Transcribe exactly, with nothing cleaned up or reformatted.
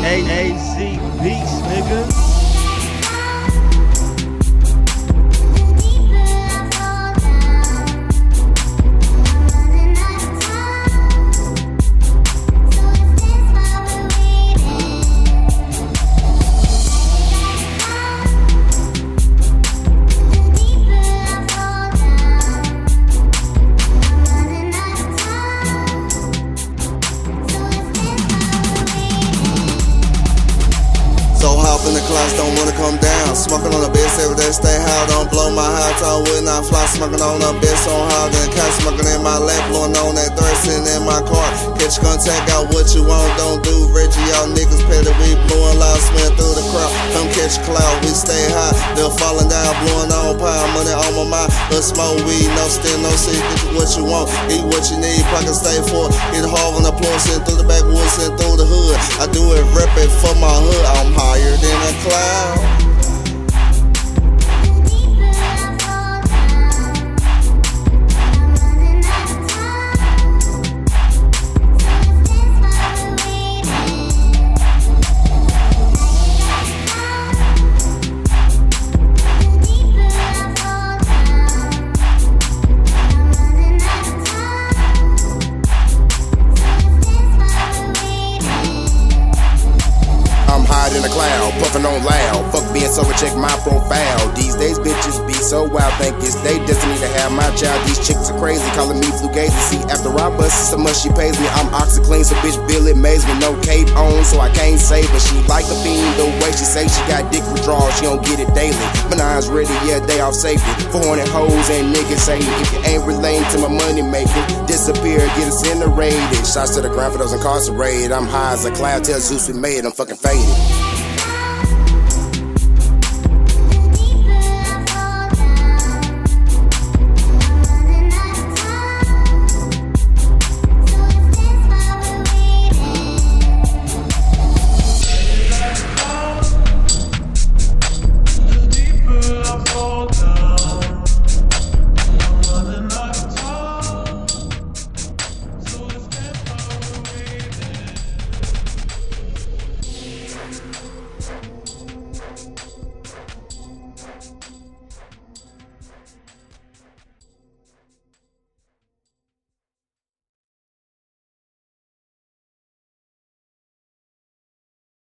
A Z Beats, nigga. So hop in the class, don't wanna come down. Smoking on the bed, every day, stay high. Don't blow my high top, would not fly. Smoking on the bed, so high. Then cat smoking in my lap, blowing on that third, sitting in my car. Catch contact, out what you want, don't do. Reggie, y'all niggas petty, we blowing loud, smell through the crowd. Come catch a cloud, we stay high. They're falling down, blowing on pile. Money on my mind, let's smoke weed, no still, no seed. Get you what you want, eat what you need. Pocket stay for, get hard on the floor, sitting through the backwoods, sitting through the hood. I do it, rep it for my hood. I'm higher than a cloud. In a cloud, puffin' on loud. Fuck being sober, check my profile. These days bitches be so wild, think it's they destiny to have my child. These chicks are crazy, calling me Fugazi. See, after I bust so much she pays me, I'm OxyClean, so bitch Billy Mays with no cape on, so I can't say. But she like a fiend the way she say she got dick withdrawal, she don't get it daily. Benigns ready, yeah, they off safety. four hundred hoes and niggas say if you ain't relating to my money making, disappear, get incinerated. Shots to the ground for those incarcerated. I'm high as a cloud, tell Zeus we made, I'm fucking faded.